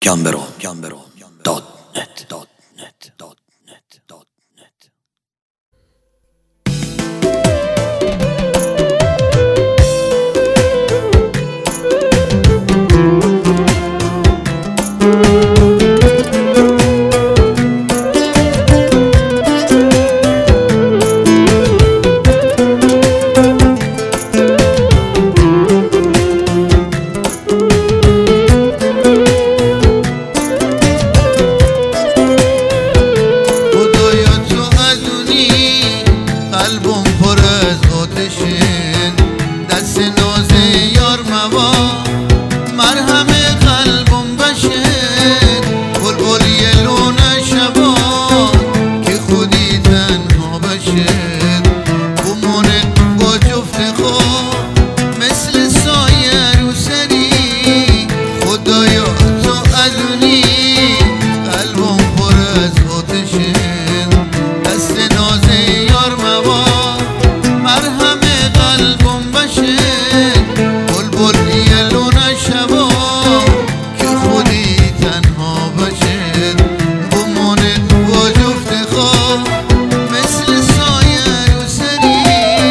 gambero.net. قلبم پر از آتشین دست ناز یار موا مرهم قلبم بشین بلبلی لون شبا که خودی تنها بشین بمونه با جفت خود مثل سایه رو سری خدایا تو ادونی قلبم پر از آتشین دست ناز یار موا مرهم قلبم بشین بلبل یه لون شبا که خودی تنها بشین بمونه با جفت خواب مثل سایه رو سری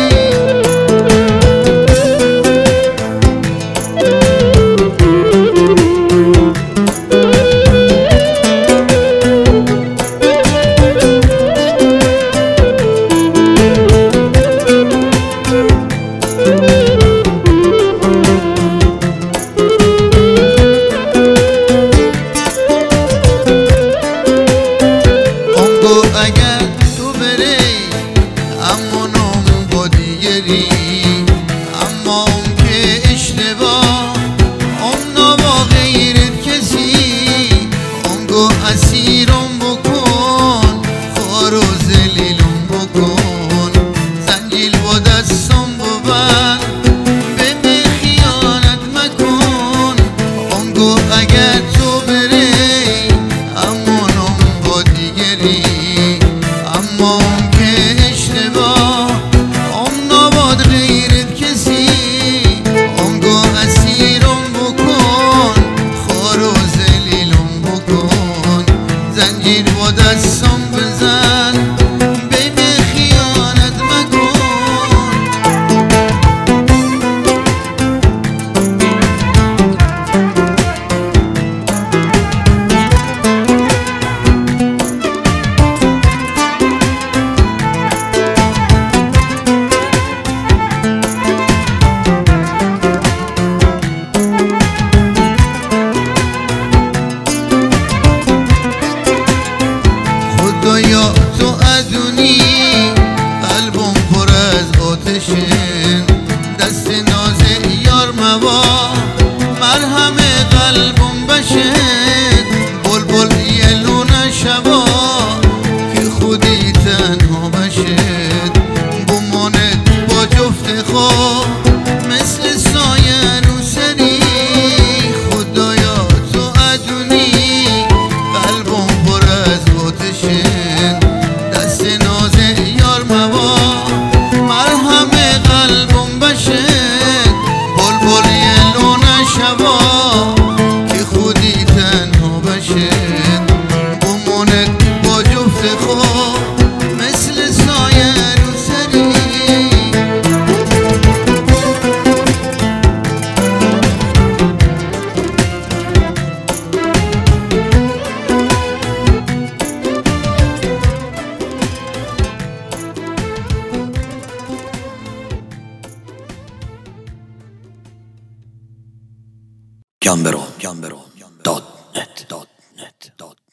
اگر تو بری اما نام با دیگری اما اون که اشتباه اون با غیرت کسی اونگو اسیرم بکن خار و زلیلم بکن زنجیل با دستم ببند به خیانت مکن اونگو اگر تو بری اما نام با دیگری اما اون که اشتباه اون نباد غیرت کسی اونگو اسیرم بکن خار و زلیلم بکن زنجیر با دستم بزن به خیانت مکن خدایا تو ادونی قلبم پر از آتشین دست ناز یار موا مرهم قلبم بشین بلبل یه لون شبا که خودی تنها بشین بماند با جفت خواب مثل سایه رو سری خدایا تو ادونی قلبم پر از آتشین دست ناز یار موا مرهم قلبم بشین بلبل یه لون شبا که خودی تنها بشین بماند با جفت خواب مثل سایه رو سری gambero.net